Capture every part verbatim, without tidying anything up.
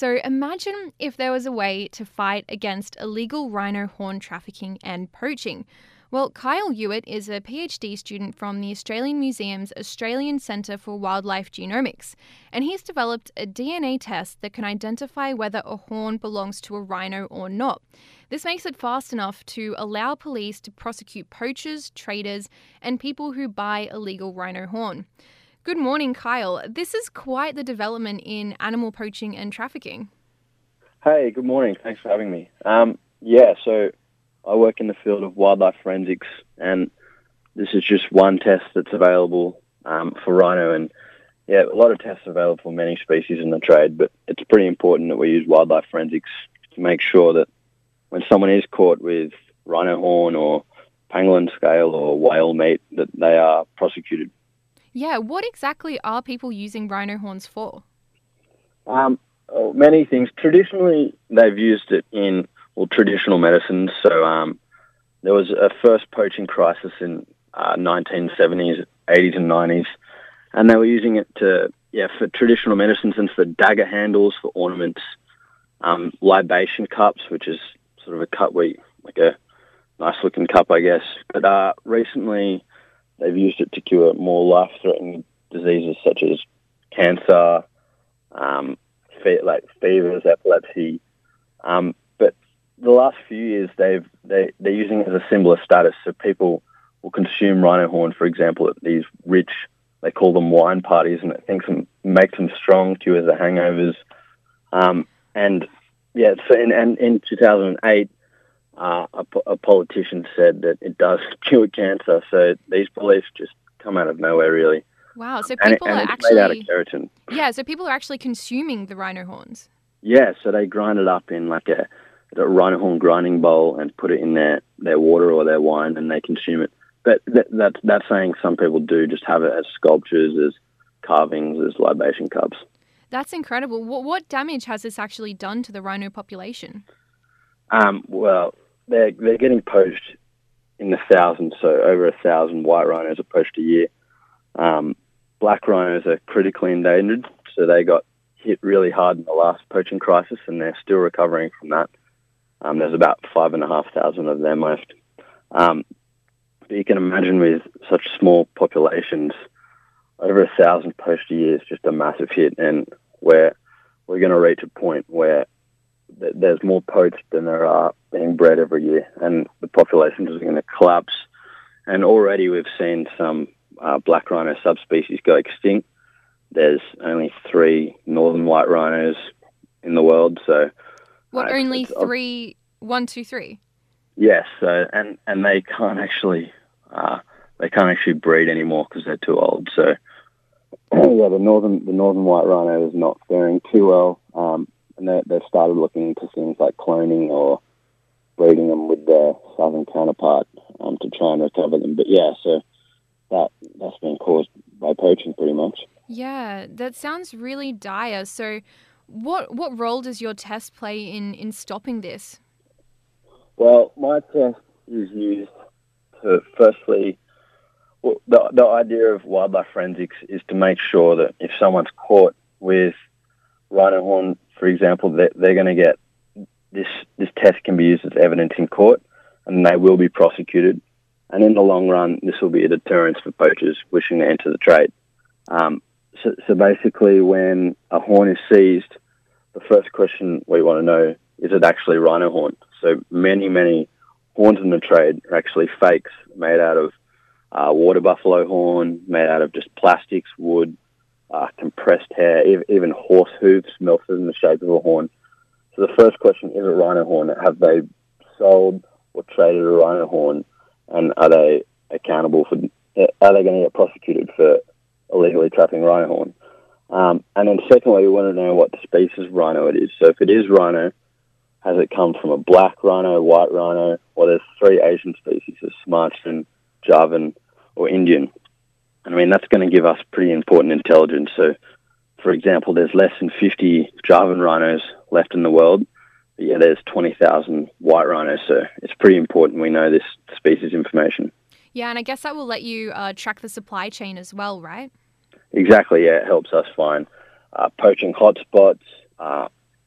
So imagine if there was a way to fight against illegal rhino horn trafficking and poaching. Well, Kyle Hewitt is a PhD student from the Australian Museum's Australian Centre for Wildlife Genomics, and he's developed a D N A test that can identify whether a horn belongs to a rhino or not. This makes it fast enough to allow police to prosecute poachers, traders, and people who buy illegal rhino horn. Good morning, Kyle. This is quite the development in animal poaching and trafficking. Hey, good morning. Thanks for having me. Um, yeah, so I work in the field of wildlife forensics, and this is just one test that's available um, for rhino. And yeah, a lot of tests are available for many species in the trade, but it's pretty important that we use wildlife forensics to make sure that when someone is caught with rhino horn or pangolin scale or whale meat, that they are prosecuted. Yeah, what exactly are people using rhino horns for? Um, oh, many things. Traditionally, they've used it in well, traditional medicines. So um, there was a first poaching crisis in uh, nineteen seventies, eighties, and nineties, and they were using it to yeah for traditional medicines and for dagger handles, for ornaments, um, libation cups, which is sort of a cup where you, like a nice looking cup, I guess. But uh, recently, they've used it to cure more life-threatening diseases such as cancer, um, fe- like fevers, epilepsy. Um, but the last few years, they've they they're using it as a symbol of status. So people will consume rhino horn, for example, at these rich, they call them wine parties, and it thinks them, makes them strong, cures the hangovers. Um, and yeah, so in, and in two thousand eight. Uh, a, a politician said that it does cure cancer, so these beliefs just come out of nowhere, really. Wow, so And, people and are it's actually... made out of keratin. Yeah, so people are actually consuming the rhino horns. Yeah, so they grind it up in like a, a rhino horn grinding bowl and put it in their, their water or their wine, and they consume it. But that, that's, that's saying some people do just have it as sculptures, as carvings, as libation cups. That's incredible. What, what damage has this actually done to the rhino population? Um, well, they're they're getting poached in the thousands, so over a thousand white rhinos are poached a year. Um, black rhinos are critically endangered, so they got hit really hard in the last poaching crisis, and they're still recovering from that. Um, there's about five and a half thousand of them left. Um, but you can imagine with such small populations, over a thousand poached a year is just a massive hit, and we're we're going to reach a point where there's more poached than there are being bred every year, and the population is going to collapse. And already we've seen some uh, black rhino subspecies go extinct. There's only three northern white rhinos in the world, so what uh, only it's, three? One, two, three. Yes, so and and they can't actually uh, they can't actually breed anymore because they're too old. So yeah, the northern the northern white rhino is not faring too well. Um, And they, they've started looking into things like cloning or breeding them with their southern counterpart um, to try and recover them. But yeah, so that, that's been caused by poaching pretty much. Yeah, that sounds really dire. So what what role does your test play in, in stopping this? Well, my test is used to, firstly, well, the, the idea of wildlife forensics is to make sure that if someone's caught with rhino horn, for example, they're, they're going to get this, this test can be used as evidence in court, and they will be prosecuted. And in the long run, this will be a deterrence for poachers wishing to enter the trade. Um, so, so basically, when a horn is seized, the first question we want to know, is it actually rhino horn? So many, many horns in the trade are actually fakes made out of uh, water buffalo horn, made out of just plastics, wood, Uh, compressed hair, even horse hooves melted in the shape of a horn. So the first question, is it rhino horn? Have they sold or traded a rhino horn, and are they accountable for, are they going to get prosecuted for illegally trapping rhino horn? Um, and then secondly, we want to know what species of rhino it is. So if it is rhino, has it come from a black rhino, white rhino, or there's three Asian species, there's Sumatran, Javan, or Indian. I mean, that's going to give us pretty important intelligence. So, for example, there's less than fifty Javan rhinos left in the world. But yeah, there's twenty thousand white rhinos. So it's pretty important we know this species information. Yeah, and I guess that will let you uh, track the supply chain as well, right? Exactly, yeah. It helps us find uh, poaching hotspots, uh,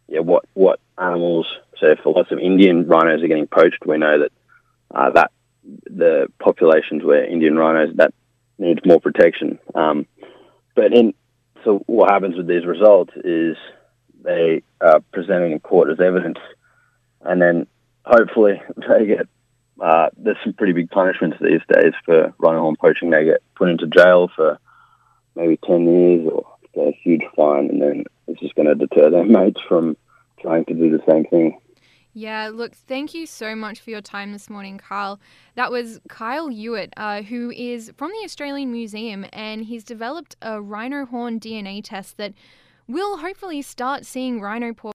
yeah, what what animals. So if lots of Indian rhinos are getting poached, we know that uh, that the populations where Indian rhinos that needs more protection. Um, but in so what happens with these results is they are presented in court as evidence, and then hopefully they get. Uh, there's some pretty big punishments these days for rhino horn poaching. They get put into jail for maybe ten years or get a huge fine, and then it's just going to deter their mates from trying to do the same thing. Yeah, look, thank you so much for your time this morning, Carl. That was Kyle Hewitt, uh, who is from the Australian Museum, and he's developed a rhino horn D N A test that will hopefully start seeing rhino